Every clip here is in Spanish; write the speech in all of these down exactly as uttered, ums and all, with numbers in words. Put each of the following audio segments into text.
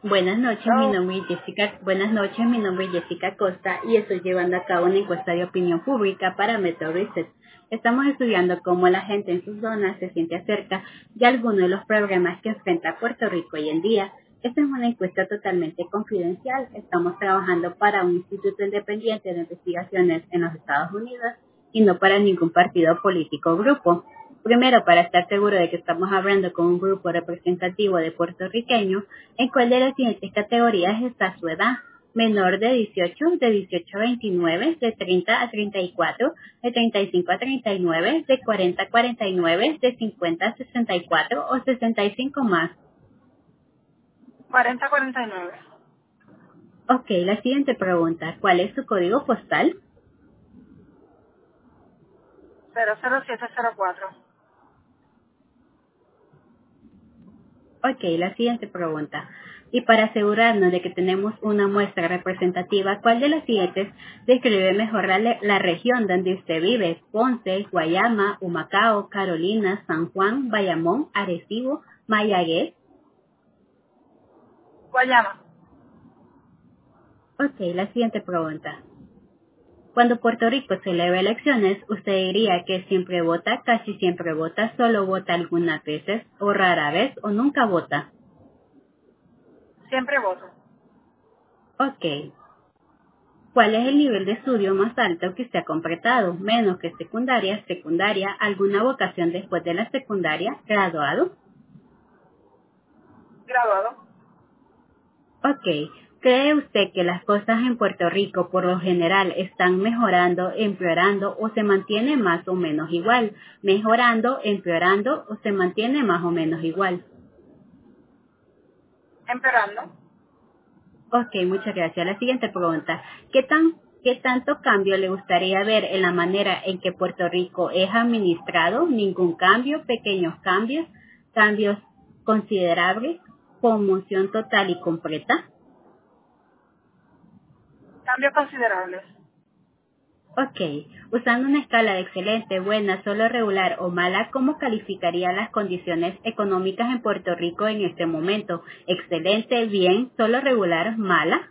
Buenas noches, mi Hello. nombre es Jessica. Buenas noches, mi nombre es Jessica Costa y estoy llevando a cabo una encuesta de opinión pública para Metro Research. Estamos estudiando cómo la gente en sus zonas se siente acerca de algunos de los problemas que enfrenta Puerto Rico hoy en día. Esta es una encuesta totalmente confidencial. Estamos trabajando para un instituto independiente de investigaciones en los Estados Unidos y no para ningún partido político o grupo. Primero, para estar seguro de que estamos hablando con un grupo representativo de puertorriqueños, ¿en cuál de las siguientes categorías está su edad? Menor de dieciocho, de dieciocho a veintinueve, de treinta a treinta y cuatro, de treinta y cinco a treinta y nueve, de cuarenta a cuarenta y nueve, de cincuenta a sesenta y cuatro o sesenta y cinco más. cuarenta cuarenta y nueve. Ok, la siguiente pregunta. ¿Cuál es su código postal? cero cero siete cero cuatro. Ok, la siguiente pregunta. Y para asegurarnos de que tenemos una muestra representativa, ¿cuál de las siguientes describe mejor la, le- la región donde usted vive? Ponce, Guayama, Humacao, Carolina, San Juan, Bayamón, Arecibo, Mayagüez. Guayama. Ok, la siguiente pregunta. Cuando Puerto Rico celebra elecciones, ¿usted diría que siempre vota, casi siempre vota, solo vota algunas veces, o rara vez, o nunca vota? Siempre voto. Ok. ¿Cuál es el nivel de estudio más alto que usted ha completado? Menos que secundaria, secundaria, alguna vocación después de la secundaria, graduado. Graduado. Ok. ¿Cree usted que las cosas en Puerto Rico por lo general están mejorando, empeorando o se mantiene más o menos igual? Mejorando, empeorando o se mantiene más o menos igual. Empeorando. Ok, muchas gracias. La siguiente pregunta. ¿Qué tan, qué tanto cambio le gustaría ver en la manera en que Puerto Rico es administrado? Ningún cambio, pequeños cambios, cambios considerables, conmoción total y completa. Cambios considerables. Ok, usando una escala de excelente, buena, solo regular o mala, ¿cómo calificaría las condiciones económicas en Puerto Rico en este momento? Excelente, bien, solo regular, mala.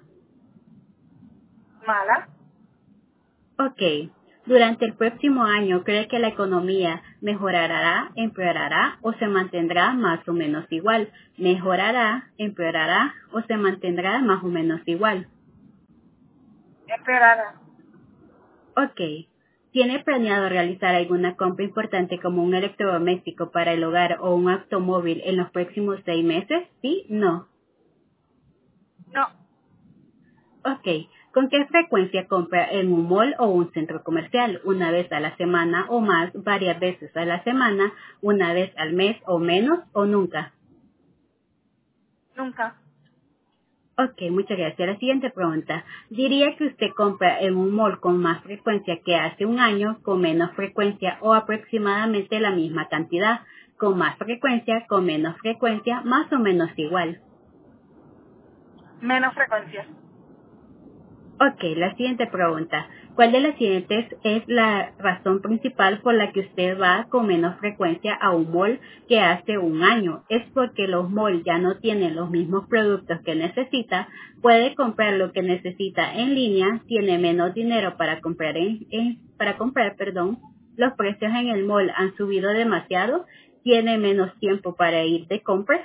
Mala. Ok. Durante el próximo año, ¿cree que la economía mejorará, empeorará o se mantendrá más o menos igual? ¿Mejorará, empeorará o se mantendrá más o menos igual? Empeorada. Ok. ¿Tiene planeado realizar alguna compra importante como un electrodoméstico para el hogar o un automóvil en los próximos seis meses? ¿Sí? ¿No? No. Ok. ¿Con qué frecuencia compra en un mall o un centro comercial? ¿Una vez a la semana o más? ¿Varias veces a la semana? ¿Una vez al mes o menos? ¿O nunca? Nunca. Ok, muchas gracias. La siguiente pregunta. ¿Diría que usted compra en un mall con más frecuencia que hace un año, con menos frecuencia o aproximadamente la misma cantidad? ¿Con más frecuencia, con menos frecuencia, más o menos igual? Menos frecuencia. Ok, la siguiente pregunta. ¿Cuál de las siguientes es la razón principal por la que usted va con menos frecuencia a un mall que hace un año? ¿Es porque los malls ya no tienen los mismos productos que necesita? ¿Puede comprar lo que necesita en línea? ¿Tiene menos dinero para comprar, en, en- para comprar, perdón? ¿Los precios en el mall han subido demasiado? ¿Tiene menos tiempo para ir de compras?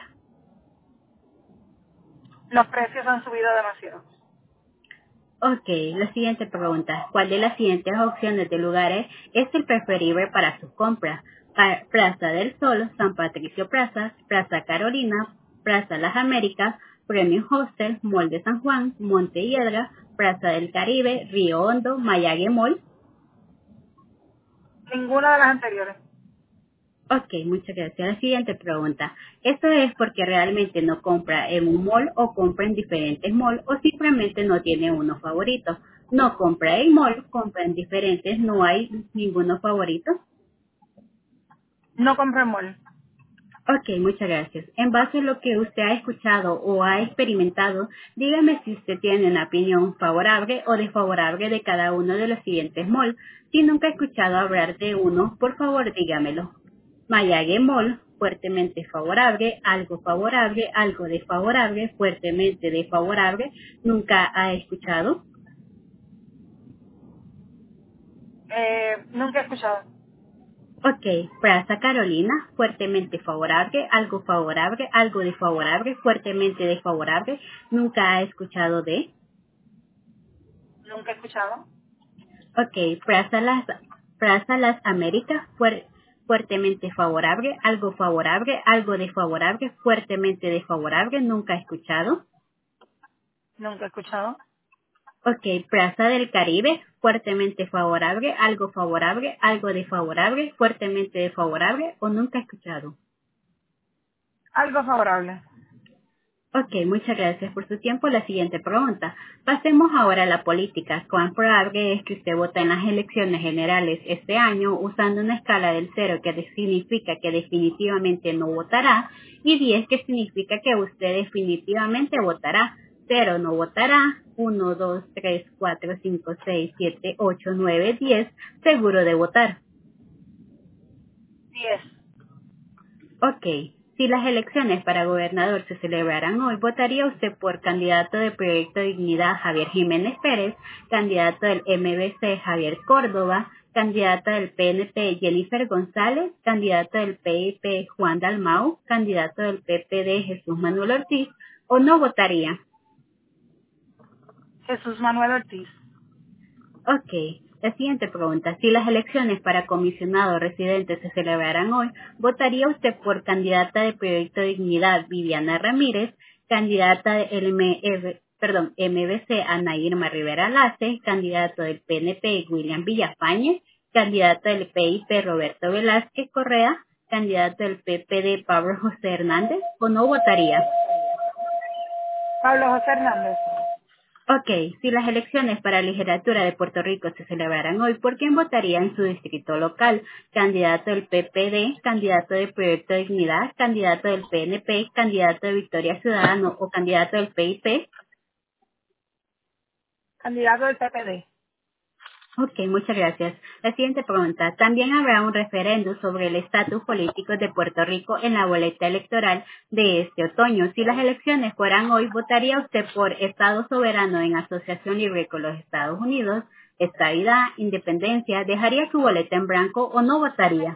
Los precios han subido demasiado. Ok, la siguiente pregunta. ¿Cuál de las siguientes opciones de lugares es el preferible para su compra? Pa- Plaza del Sol, San Patricio Plaza, Plaza Carolina, Plaza Las Américas, Premium Hostel, Mall de San Juan, Monte Hiedra, Plaza del Caribe, Río Hondo, Mayagüe Mall. Ninguna de las anteriores. Ok, muchas gracias. La siguiente pregunta. ¿Esto es porque realmente no compra en un mall o compra en diferentes malls o simplemente no tiene uno favorito? No compra en mall, compra en diferentes, no hay ninguno favorito. No compro en mall. Ok, muchas gracias. En base a lo que usted ha escuchado o ha experimentado, dígame si usted tiene una opinión favorable o desfavorable de cada uno de los siguientes malls. Si nunca ha escuchado hablar de uno, por favor dígamelo. Mayagüe Mall, fuertemente favorable, algo favorable, algo desfavorable, fuertemente desfavorable, nunca ha escuchado. Eh, nunca he escuchado. Ok, Plaza Carolina, fuertemente favorable, algo favorable, algo desfavorable, fuertemente desfavorable, nunca ha escuchado de. Nunca he escuchado. Ok, Plaza Las, Plaza Las Américas, fuer- fuertemente favorable, algo favorable, algo desfavorable, fuertemente desfavorable, nunca ha escuchado. Nunca he escuchado. Ok, Plaza del Caribe, fuertemente favorable, algo favorable, algo desfavorable, fuertemente desfavorable o nunca ha escuchado. Algo favorable. Ok, muchas gracias por su tiempo. La siguiente pregunta. Pasemos ahora a la política. ¿Cuán probable es que usted vote en las elecciones generales este año usando una escala del cero que de- significa que definitivamente no votará y diez que significa que usted definitivamente votará? Cero no votará. Uno, dos, tres, cuatro, cinco, seis, siete, ocho, nueve, diez seguro de votar. Diez. Ok, si las elecciones para gobernador se celebraran hoy, ¿votaría usted por candidato de Proyecto Dignidad Javier Jiménez Pérez, candidato del M B C Javier Córdoba, candidata del P N P Jennifer González, candidato del P I P Juan Dalmau, candidato del P P D Jesús Manuel Ortiz, o no votaría? Jesús Manuel Ortiz. Ok, la siguiente pregunta. Si las elecciones para comisionado residente se celebraran hoy, ¿votaría usted por candidata de Proyecto Dignidad Viviana Ramírez, candidata de M B, perdón, M B C Ana Irma Rivera Lace, candidato del P N P William Villafañez, candidato del P I P Roberto Velázquez Correa, candidato del P P D Pablo José Hernández, o no votaría? Pablo José Hernández. Ok, si las elecciones para la legislatura de Puerto Rico se celebraran hoy, ¿por quién votaría en su distrito local? ¿Candidato del P P D, candidato del Proyecto de Dignidad, candidato del P N P, candidato de Victoria Ciudadano o candidato del P I P? Candidato del P P D. Ok, muchas gracias. La siguiente pregunta. También habrá un referéndum sobre el estatus político de Puerto Rico en la boleta electoral de este otoño. Si las elecciones fueran hoy, ¿votaría usted por Estado soberano en asociación libre con los Estados Unidos, estabilidad, independencia? ¿Dejaría su boleta en blanco o no votaría?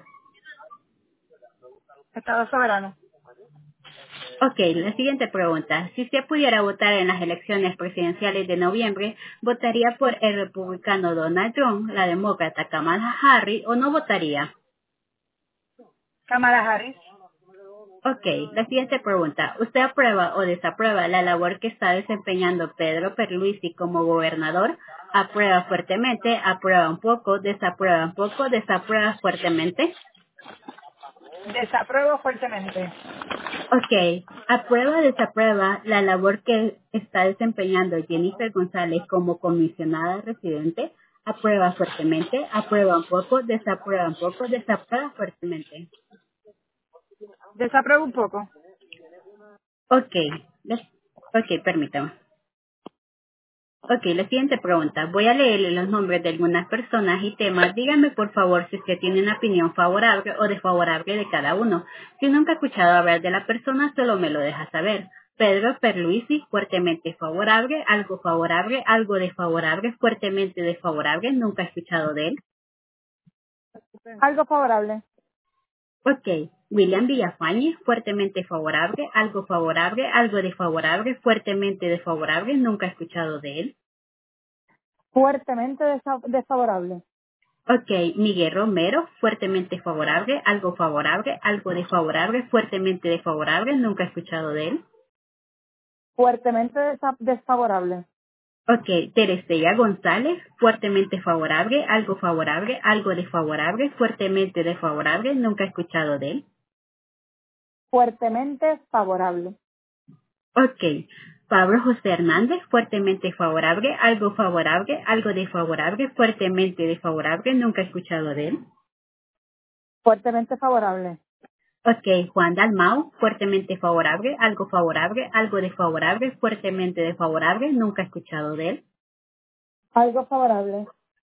Estado soberano. Ok, la siguiente pregunta. Si usted pudiera votar en las elecciones presidenciales de noviembre, ¿votaría por el republicano Donald Trump, la demócrata Kamala Harris o no votaría? Kamala Harris. Ok, la siguiente pregunta. ¿Usted aprueba o desaprueba la labor que está desempeñando Pedro Pierluisi como gobernador? ¿Aprueba fuertemente? ¿Aprueba un poco? ¿Desaprueba un poco? ¿Desaprueba fuertemente? Desapruebo fuertemente. Ok, ¿aprueba o desaprueba la labor que está desempeñando Jennifer González como comisionada residente? ¿Aprueba fuertemente? ¿Aprueba un poco? ¿Desaprueba un poco? ¿Desaprueba fuertemente? Desapruebo un poco. Ok, des- ok, permítame. Ok, la siguiente pregunta. Voy a leerle los nombres de algunas personas y temas. Dígame, por favor, si usted tiene una opinión favorable o desfavorable de cada uno. Si nunca ha escuchado hablar de la persona, solo me lo deja saber. Pedro Pierluisi, fuertemente favorable, algo favorable, algo desfavorable, fuertemente desfavorable. Nunca he escuchado de él. Algo favorable. Ok. William Villafañez, fuertemente favorable, algo favorable, algo desfavorable, fuertemente desfavorable. Nunca he escuchado de él. Fuertemente desa- desfavorable. Ok, Miguel Romero, fuertemente favorable, algo favorable, algo desfavorable, fuertemente desfavorable, nunca he escuchado de él. Fuertemente desa- desfavorable. Ok, Teresella González, fuertemente favorable, algo favorable, algo desfavorable, fuertemente desfavorable, nunca he escuchado de él. Fuertemente favorable. Ok, Pablo José Hernández, fuertemente favorable, algo favorable, algo desfavorable, fuertemente desfavorable, nunca he escuchado de él. Fuertemente favorable. Ok, Juan Dalmau, fuertemente favorable, algo favorable, algo desfavorable, fuertemente desfavorable, nunca he escuchado de él. Algo favorable.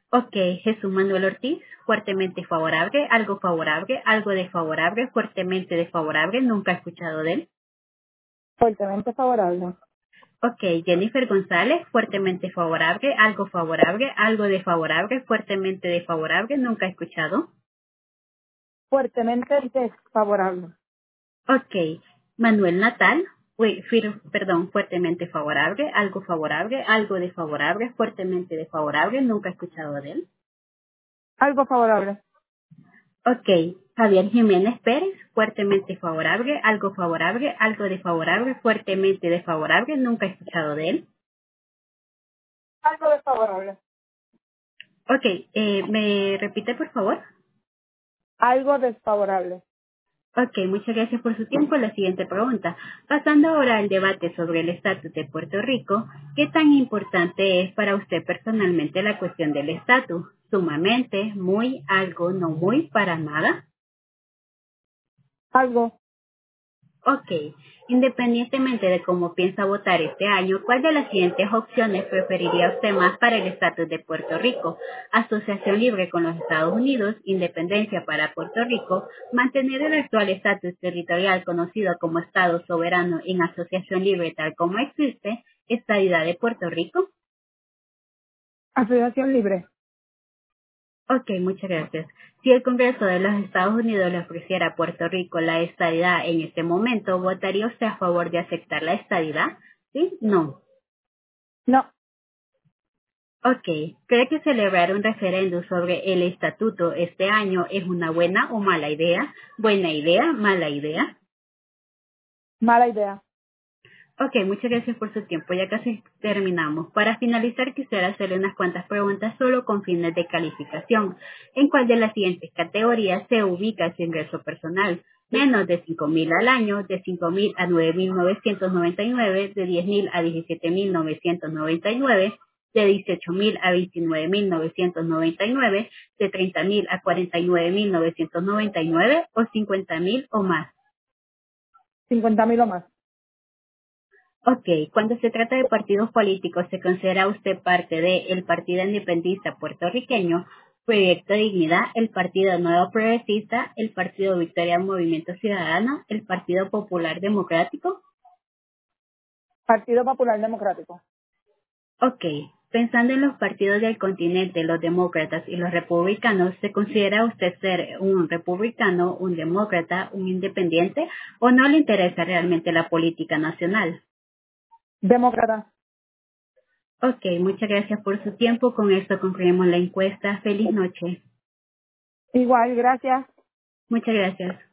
Ok, Jesús Manuel Ortiz, fuertemente favorable, algo favorable, algo desfavorable, fuertemente desfavorable, nunca he escuchado de él. Fuertemente favorable. Ok, Jennifer González, fuertemente favorable, algo favorable, algo desfavorable, fuertemente desfavorable, nunca he escuchado. Fuertemente desfavorable. Ok, Manuel Natal, fue- fir- perdón, fuertemente favorable, algo favorable, algo desfavorable, fuertemente desfavorable, nunca he escuchado de él. Algo favorable. Ok, Javier Jiménez Pérez, fuertemente favorable, algo favorable, algo desfavorable, fuertemente desfavorable, nunca he escuchado de él. Algo desfavorable. Ok, eh, ¿me repite por favor? Algo desfavorable. Ok, muchas gracias por su tiempo. La siguiente pregunta. Pasando ahora al debate sobre el estatus de Puerto Rico, ¿qué tan importante es para usted personalmente la cuestión del estatus? Sumamente, muy, algo, no muy, para nada. Algo. Ok, independientemente de cómo piensa votar este año, ¿cuál de las siguientes opciones preferiría usted más para el estatus de Puerto Rico? Asociación libre con los Estados Unidos, independencia para Puerto Rico, mantener el actual estatus territorial conocido como Estado soberano en asociación libre tal como existe, estadidad de Puerto Rico. Asociación libre. Ok, muchas gracias. Si el Congreso de los Estados Unidos le ofreciera a Puerto Rico la estadidad en este momento, ¿votaría usted a favor de aceptar la estadidad? ¿Sí? No. No. Ok. ¿Cree que celebrar un referéndum sobre el estatuto este año es una buena o mala idea? ¿Buena idea? ¿Mala idea? Mala idea. Ok, muchas gracias por su tiempo. Ya casi terminamos. Para finalizar, quisiera hacerle unas cuantas preguntas solo con fines de calificación. ¿En cuál de las siguientes categorías se ubica su ingreso personal? Menos de cinco mil al año, de cinco mil a nueve mil novecientos noventa y nueve, de diez mil a diecisiete mil novecientos noventa y nueve, de dieciocho mil a veintinueve mil novecientos noventa y nueve, de treinta mil a cuarenta y nueve mil novecientos noventa y nueve o cincuenta mil o más. Cincuenta mil o más. Ok, cuando se trata de partidos políticos, ¿se considera usted parte de el Partido Independentista Puertorriqueño, Proyecto Dignidad, el Partido Nuevo Progresista, el Partido Victoria Movimiento Ciudadano, el Partido Popular Democrático? Partido Popular Democrático. Ok, pensando en los partidos del continente, los demócratas y los republicanos, ¿se considera usted ser un republicano, un demócrata, un independiente o no le interesa realmente la política nacional? Demócrata. Ok, muchas gracias por su tiempo. Con esto concluimos la encuesta. Feliz noche. Igual, gracias. Muchas gracias.